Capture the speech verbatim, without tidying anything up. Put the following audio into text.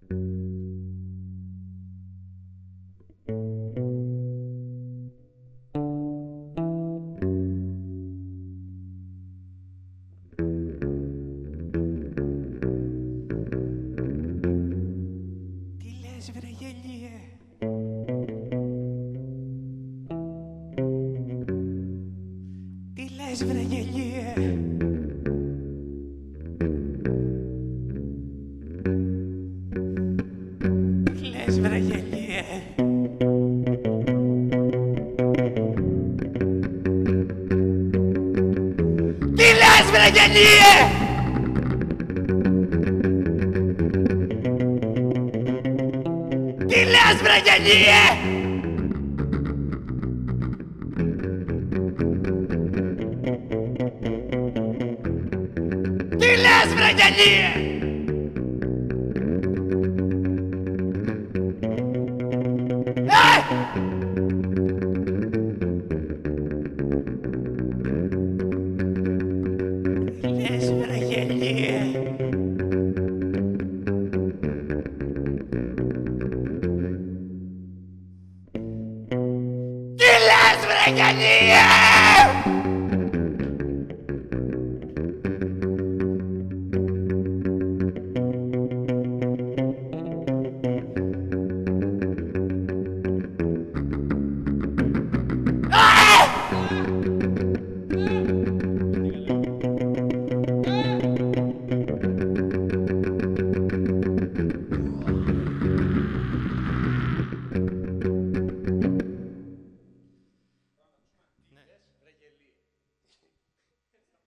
Βρε γελίε. Τι λες βρε γελίε. Τι λες βρε γελίε. Τι λες βρε γελίε. Τι λες βρε γελίε! Τι λες βρε γελίε! Ε! Τι λες βρε γελίε!